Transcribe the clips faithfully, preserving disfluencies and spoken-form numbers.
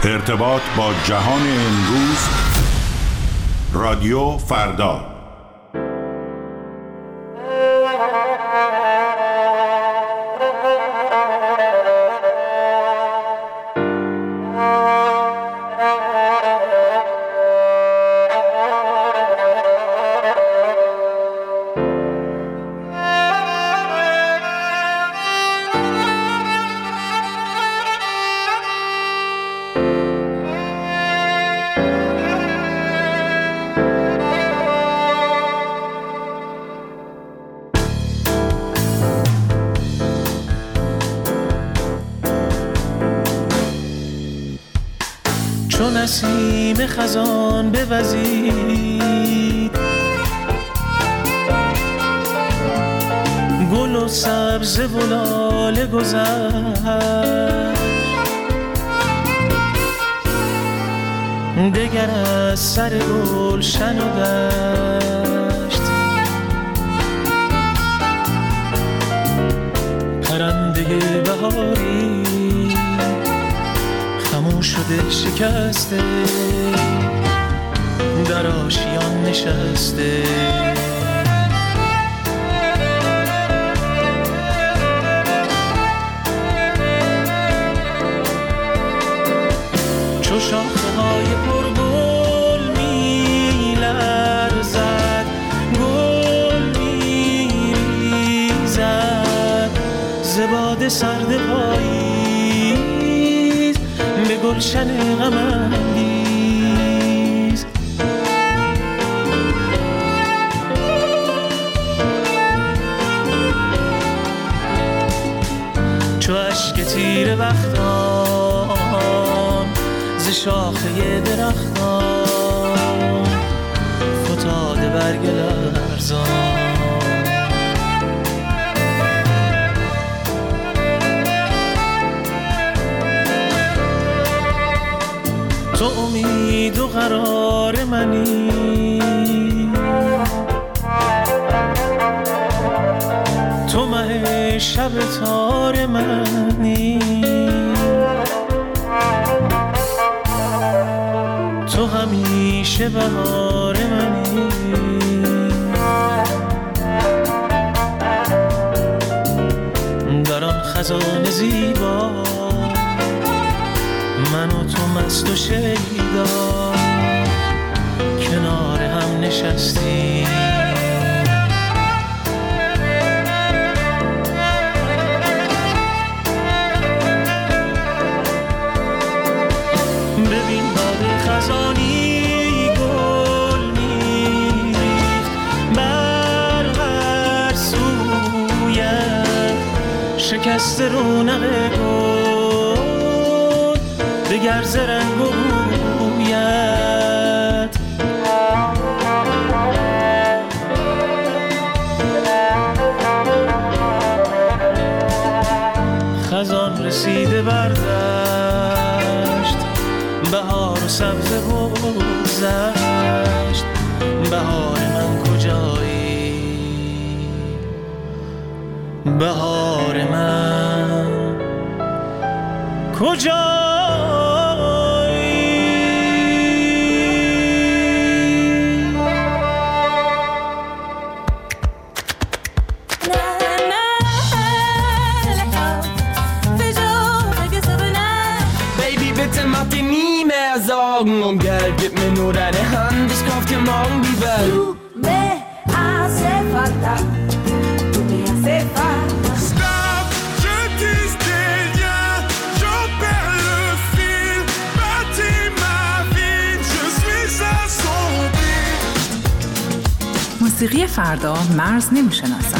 ارتباط با جهان امروز، رادیو فردا. چون نسیم خزان بوزید، گل و سبز و لاله گذشت، دگر از سر گلشن و دشت، پرنده بهاری خاموش شده شکسته، در آشیان نشسته. چو شاخه های پرگل می لرزد، گل می ریزد ز باد سرد پاییز به گلشن غم انگیز. چو اشک تیره بختان ز شاخه درختان فتاده برگ لرزان. تو امید و قرار منی، تو مه شب تار منی، تو همیشه بهار منی. در آن خزان زیبا من و تو مست و شیدا کنار هم نشستیم. ببین باد خزانی گل میریخت بر هر سویت، شکست رونق گل دگر ز رنگ و بویت. خزان رسیده بر دشت، بهار و سبزه بگذشت. بهار من کجایی، بهار من کجایی. Mach dir nie mehr Sorgen um Geld, gib mir nur deine Hand, ich kauf dir morgen die Welt. Tu me hace falta, tu me hace falta. Stop, je dis des liens, j'en perds le fil. Bâtis ma vie, je suis assombri. موسیقی فردا مرز نمیشناسد.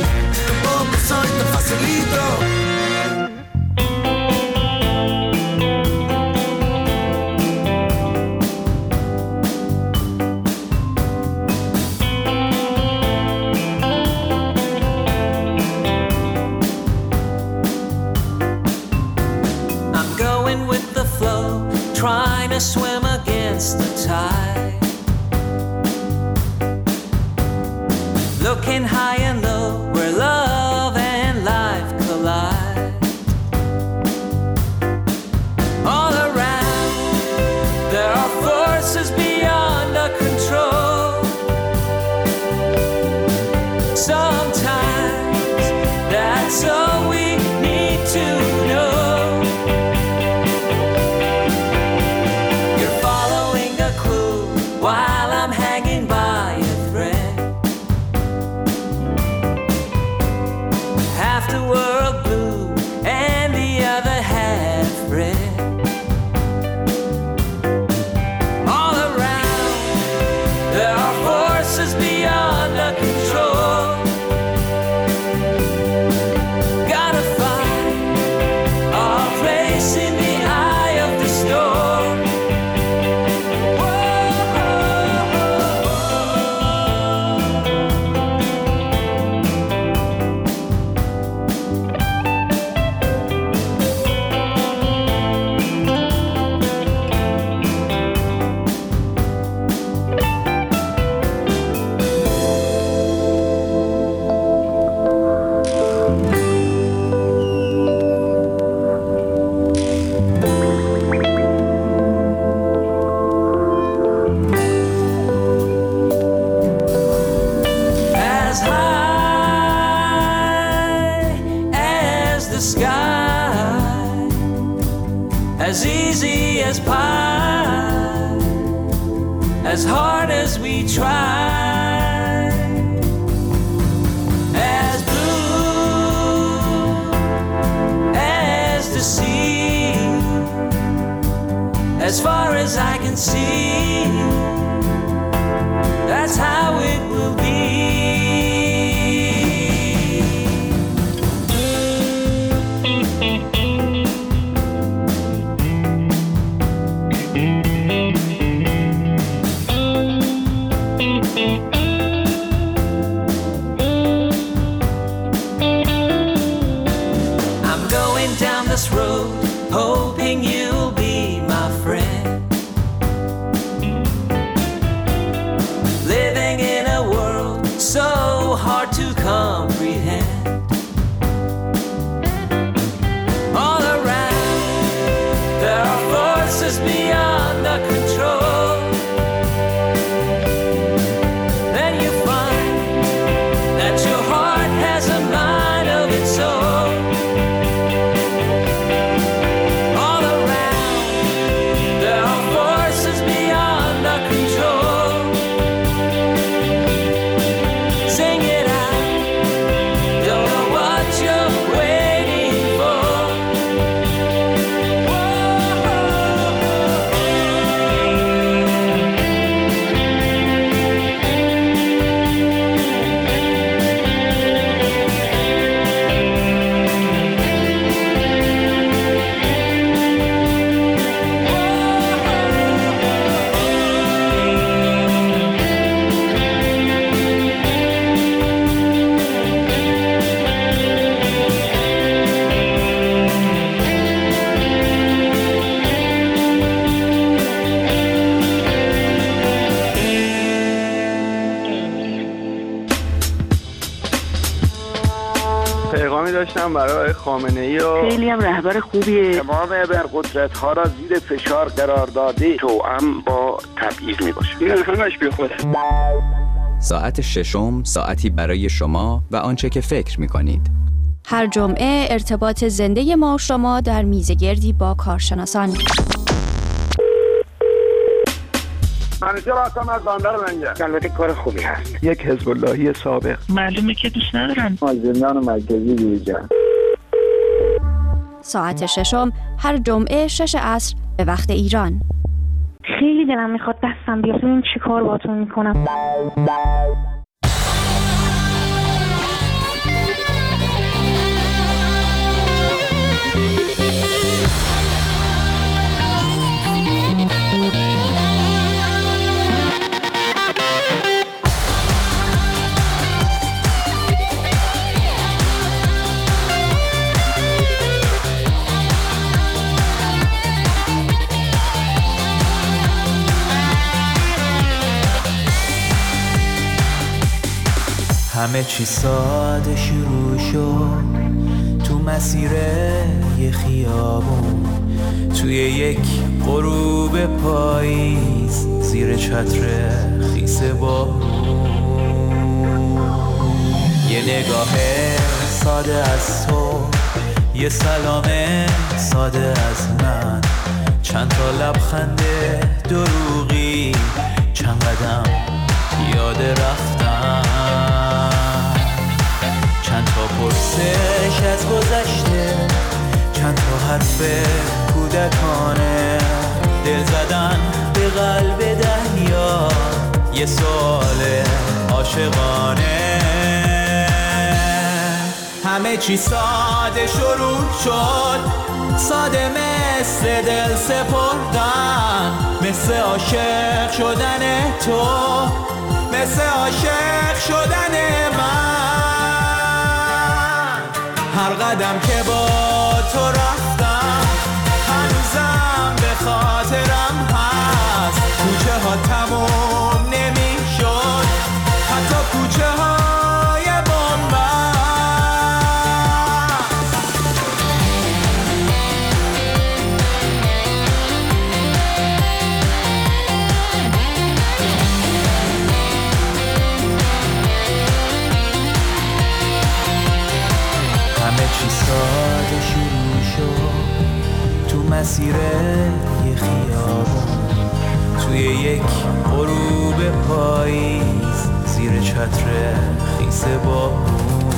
Trying to swim against the tide, looking high and low where love and life collide. All around as easy as pie, as hard as we try, as blue as the sea, as far as I can see, that's how it will be. I'm going down this road, hoping you'll be my friend. Living in a world so hard to comprehend. All around, there are forces beyond our control. Then you find that your heart has a mind of its own. All around, there are forces beyond our control. Sing it out, don't know what you're waiting for. پیغامی داشتم برای خامنه‌ای و خیلی هم رهبر خوبیه. تمام ابرقدرت‌ها را زیر فشار قرار داده، توأم با تبعیض میباشه. این همش بیخوده. ساعت ششم، ساعتی برای شما و آنچه که فکر می‌کنید. هر جمعه ارتباط زنده ما و شما در میزگردی با کارشناسان. منیجر هستم از بندر منجر. البته کار خوبی هست. یک حزب اللهی سابق. معلومه که دوست ندارن. از زندان مرکزی بیرون. ساعت ششم هر جمعه شش عصر به وقت ایران. خیلی دلم میخواد دستم بیاد ببین چی کار باهاتون میکنم. همه چی ساده شروع شد تو مسیر یه خیابون، توی یک غروب پاییز زیر چتر خیس بارون. یه نگاه ساده از تو، یه سلام ساده از من، چند تا لبخند دروغی، چند قدم یاد رفتن، چند تا پرسش از گذشته، چند تا حرف کودکانه، دل زدن به قلب دریا، یه سوال عاشقانه. همه چی ساده شروع شد، ساده مثل دل سپردن، مثل عاشق شدن تو، مثل عاشق شدن من. هر قدم که با تو رفتم هنوزم به خاطرم هست، کوچه ها تموم نمی شد، حتی کوچه های بنبست. همه چی ساده شد یه خیابون توی یک غروب پاییز زیر چتر خیس بارون.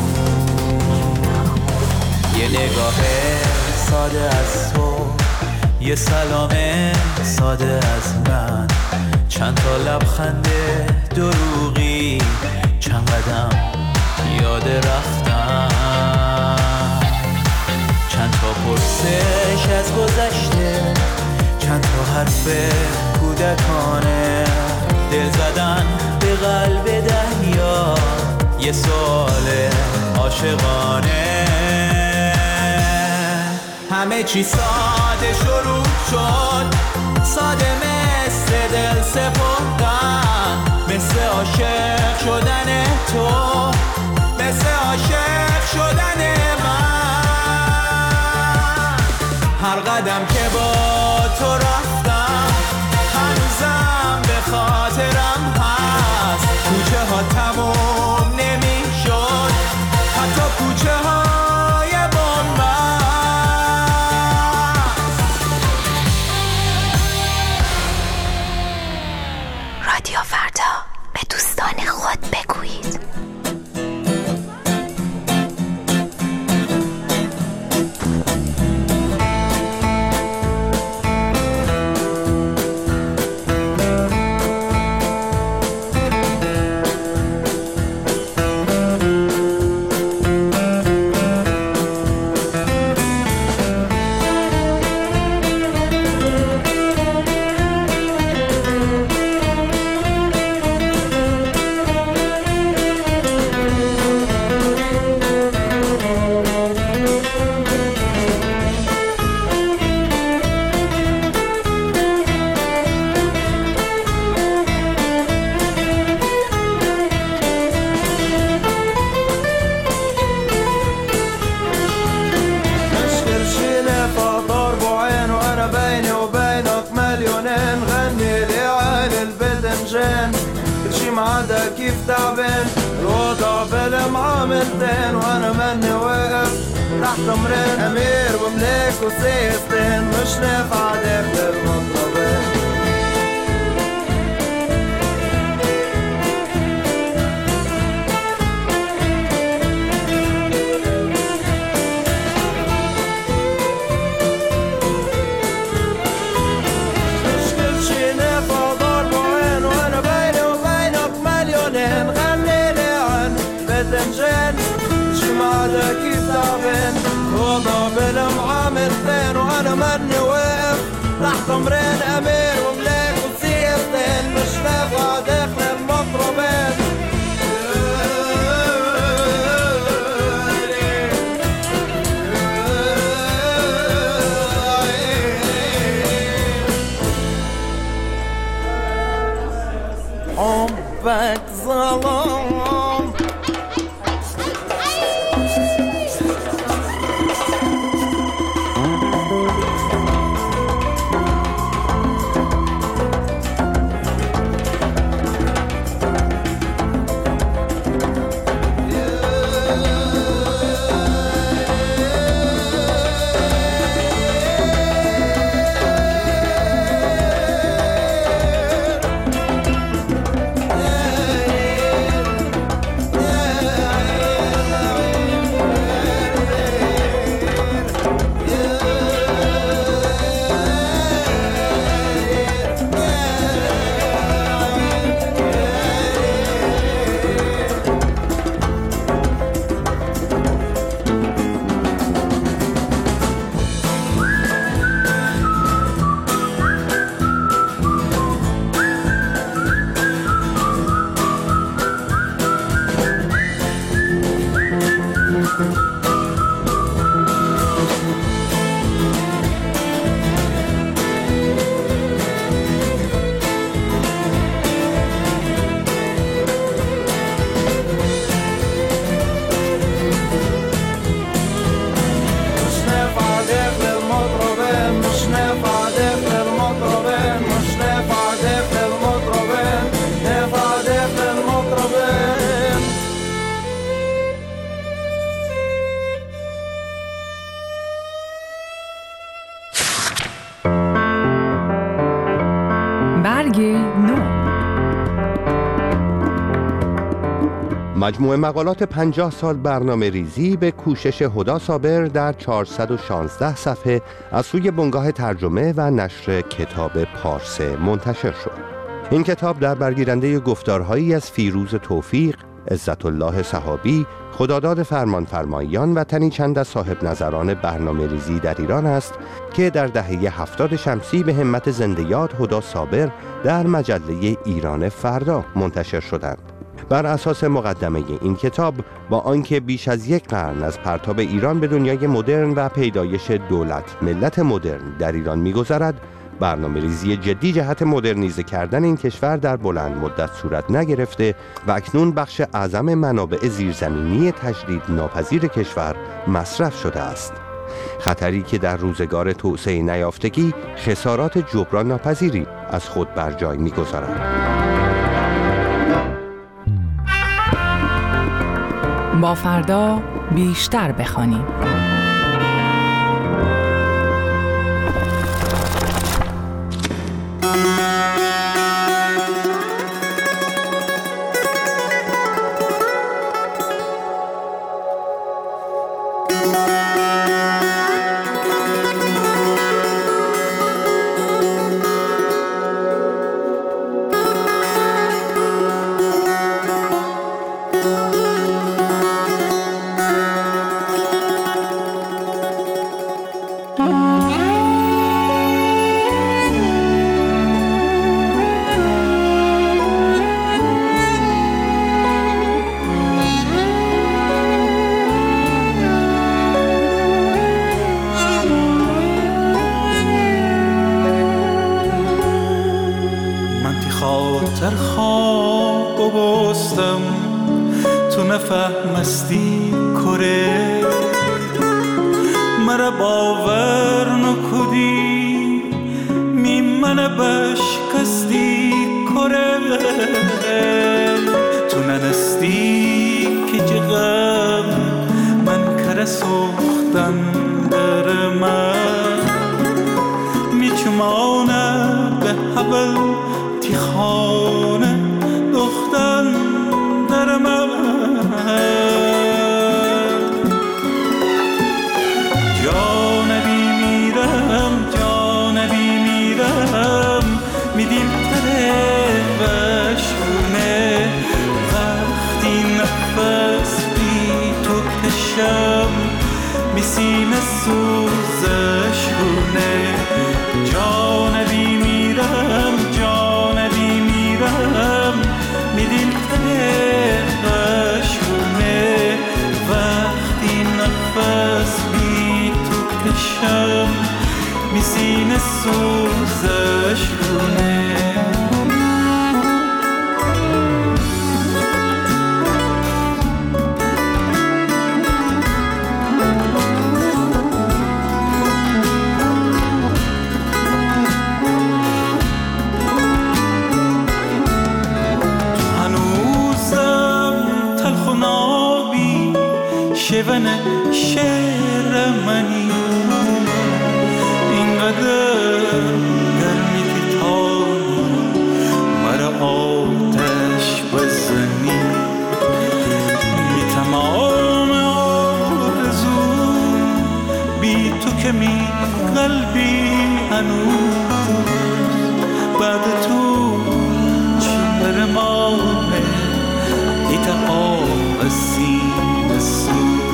یه نگاه ساده از تو، یه سلام ساده از من، چند تا لبخند دروغی، چند قدم یاد رفتم، چند تا پرسش از گذشته، چند تا حرف کودکانه، دل زدن به قلب دریا، یه سوال عاشقانه. همه چی ساده شروع شد، ساده مثل دل سپردن، مثل عاشق شدن تو، مثل عاشق شدن من. هر قدم که با تو رفتم هنوزم به خاطرم هست، کوچه ها تموم نمی شد، حتی کوچه های بنبست. رادیو فردا، به دوستان خود بگویید. كيف تعبان الوضع بالمعاملتين وانا مني واقف تحت امرين امير وملاك وسيستين مش نافع داخل المطربين. كيف تعبان وضع بالمعاملتين وانا مني واقف تحت امرين امير وملاك وسيستين مش نافع داخل المطربين. حبك ظلام مجموعه مقالات پنجاه سال برنامه ریزی به کوشش هدی صابر در چهارصد و شانزده صفحه از سوی بنگاه ترجمه و نشر کتاب پارسه منتشر شد. این کتاب در برگیرنده گفتارهایی از فیروز توفیق، عزت الله صحابی، خداداد فرمانفرمایان و تنی چند از صاحب نظران برنامه ریزی در ایران است که در دهه هفتاد شمسی به همت زنده یاد هدی صابر در مجله ایران فردا منتشر شدند. بر اساس مقدمه این کتاب، با آنکه بیش از یک قرن از پرتاب ایران به دنیای مدرن و پیدایش دولت ملت مدرن در ایران می‌گذرد، برنامه ریزی جدی جهت مدرنیزه کردن این کشور در بلند مدت صورت نگرفته و اکنون بخش اعظم منابع زیرزمینی تجدید ناپذیر کشور مصرف شده است. خطری که در روزگار توسعه نیافتگی خسارات جبران ناپذیری از خود بر جای می‌گذارد. با فردا بیشتر بخوانیم. خاطر خواب بستم تو نفهمستی کره مرا باور نکدی می من بشکستی کره تو ننستی که جغم من کره سوختن در من می چمانه به حبل خانه دختن در من جانبی میرم جانبی میرم میدیم تره بشونه وقتی نفس بی تو کشم می سینه سوزشونه جانبی میرم جانبی میرم میدیم تنقشونه وقتی نفس بی تو کشم می سینه سوزشونه شون شعر منی اینقدر گرمی که تانی مرا آتش بزنی بی تمام آرزو بی تو که می قلبی هنوز بعد تو چهر مانه ایتا آب سینه سو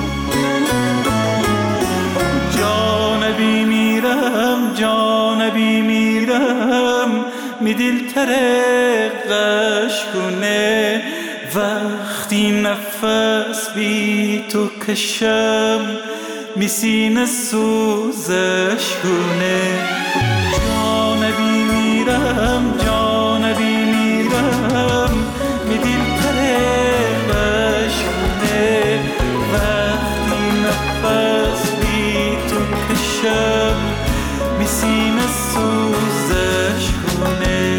جانبی میرم جانبی میرم می دل ترقش کنه وقتی نفس بی تو کشم می سینه سوزش کنه جانبی میرم جانبی میرم می دل ترقش کنه وقتی نفس بی تو کشم می سینه سوزش کنه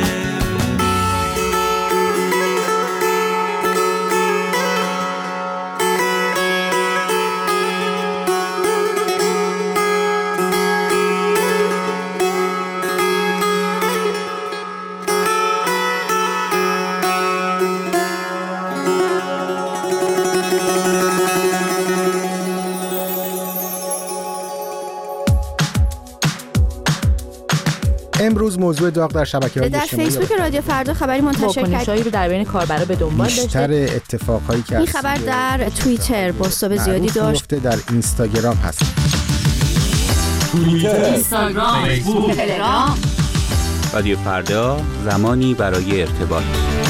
امروز موضوع داغ در شبکه‌های در اجتماعی فیسبوک رادیو فردا خبری منتشر واکنشایی رو در بین کاربرا به دنبال داشته. بیشتر اتفاقایی که این خبر در توییتر بازتاب زیادی داشت. در اینستاگرام هست. توییتر، اینستاگرام، فیسبوک، تلگرام. رادیو فردا، زمانی برای ارتباط.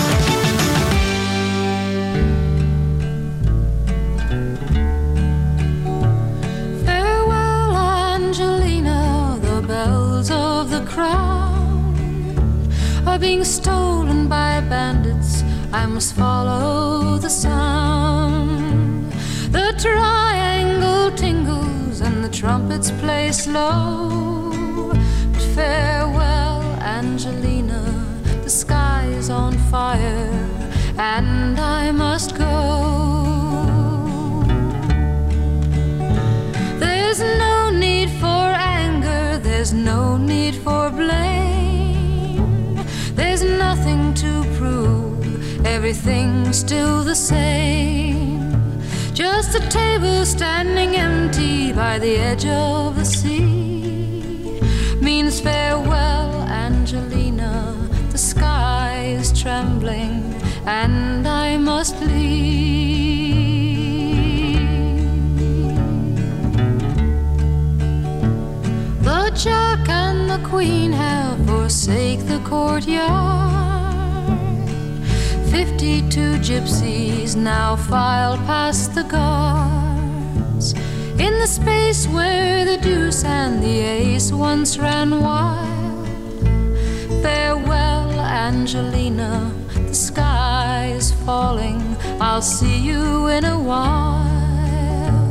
Farewell Angelina, the bells of the crown are being stolen by bandits. I must follow the sound. The triangle tingles and the trumpets play slow. But farewell Angelina, the sky is on fire and I must go. There's no need for anger, there's no need for blame. There's nothing to prove, everything's still the same. Just a table standing empty by the edge of the sea means farewell Angelina, the sky is trembling and I must leave. The Jack and the Queen have forsaken the courtyard. Fifty-two gypsies now file past the guards in the space where the deuce and the ace once ran wild. Farewell Angelina, the sky is falling, I'll see you in a while.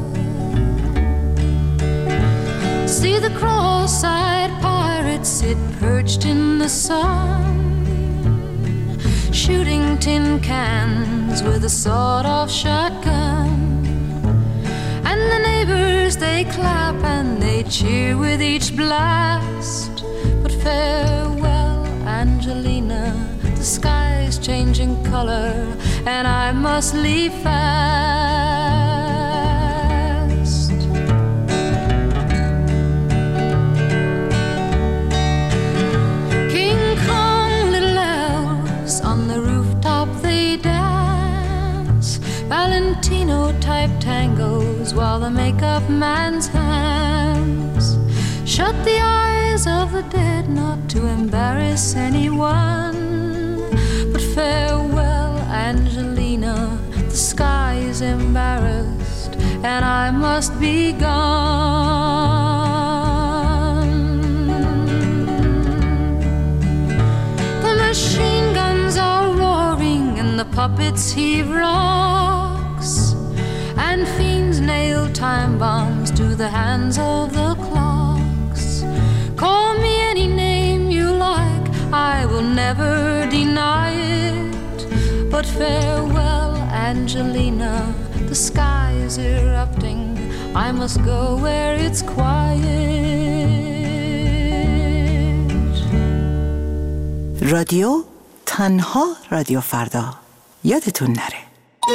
See the cross-eyed pirates sit perched in the sun, shooting tin cans with a sawed-off shotgun. And the neighbors, they clap and they cheer with each blast. But farewell Angelina, the sky's changing color and I must leave fast. King Kong, little elves on the rooftop they dance, Valentino type tangos while the makeup man's hands shut the eyes of the dead not to embarrass anyone. But farewell Angelina, the sky is embarrassed and I must be gone. The machine guns are roaring and the puppets heave rocks, and fiends nail time bombs to the hands of the clocks. Call me any name you like, I will never deny it. But farewell Angelina, the sky is erupting, I must go where it's quiet. رادیو تنها رادیو فردا، یادتون نره.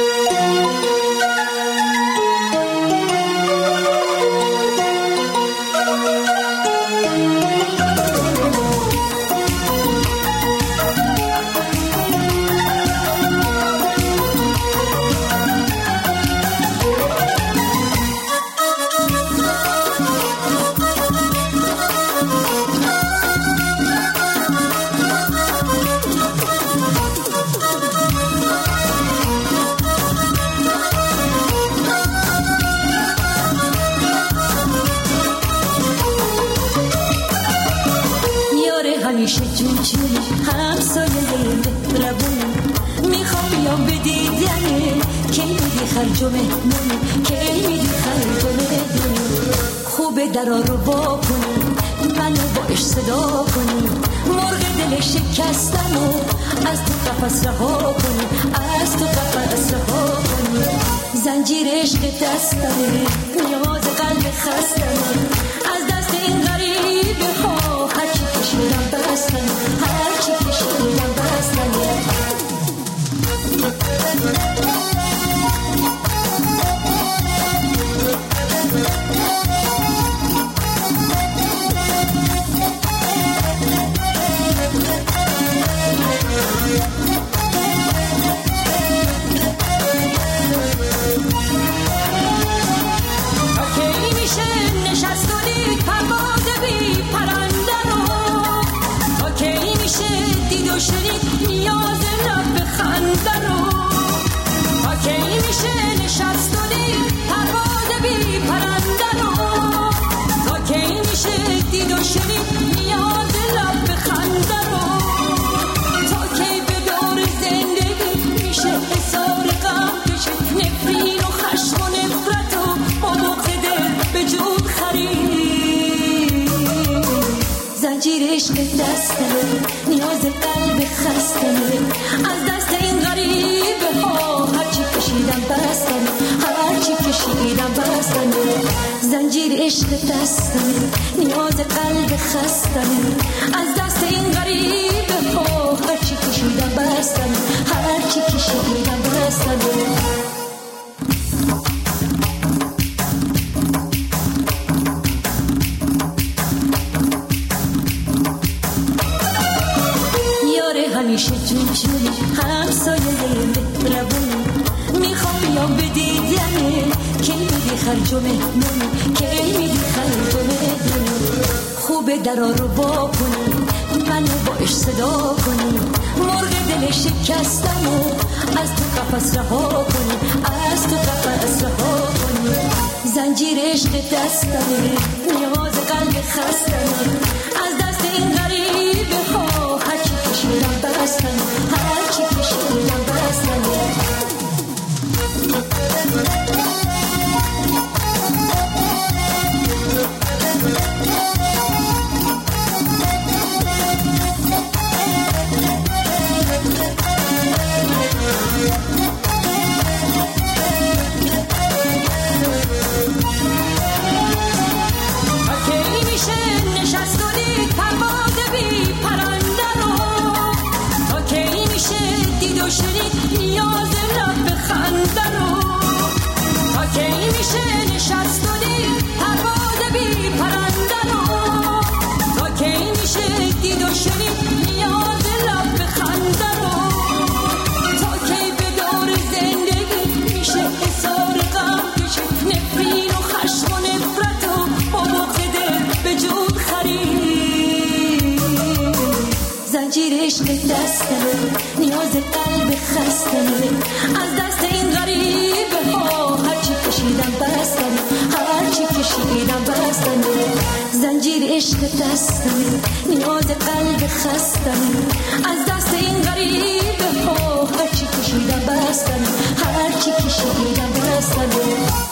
همیشه جون جون همسایه مهربون میخوام بیام به دیدنه کی میدی خرج و مهمون کی میدی خرج و مهمون خوبه درا رو با کنی منو با عشق صدا کنی مرغ دل شکستم و از تو قفس رها کنی از تو قفس رها کنی زنجیر عشق دستمه نیاز قلب خستمه از دست این غریبه ها هرچی کشیدم بستم هرچی کشیدم بستم عشق دستمه نیاز قلب خستمه از دست این غریبه ها هرچی کشیدم بستمه هرچی کشیدم بستمه زنجیر عشق دستمه نیاز قلب خستمه از دست این غریبه ها هرچی کشیدم بستمه هرچی کشیدم بستمه همیشه جون جونی همسایه مهربونی میخوام بیام به دیدنه کی میدی خرج و مهمونی کی میدی خرج و مهمونی خوبه درا رو با کنی منو باش صدا کنی مرغ دل شکستم و از تو قفس رها کنی از تو قفس رها کنی زنجیر عشق دستمه نیاز قلب خستمه از دست این غریبه ها هرچی کشیدم بستم هرچی کشیدم بستم نیاز لب خنده رو تا کی میشه نشست و دید پرواز بی پرنده رو تا کی میشه دید و شنید نیاز لب خنده رو تا کی به دور زندگی میشه حسار غم کشه نفرین و خشم و نفرت و با بغض دل به جود خرید زنجیر عشق دستمه نیاز قلب خستمه از دست این غریبه ها هرچی کشیدم بستمه هرچی کشیدم بستمه زنجیر عشق دستمه نیاز قلب خستمه از دست این غریبه ها هرچی کشیدم بستمه هرچی کشیدم بستمه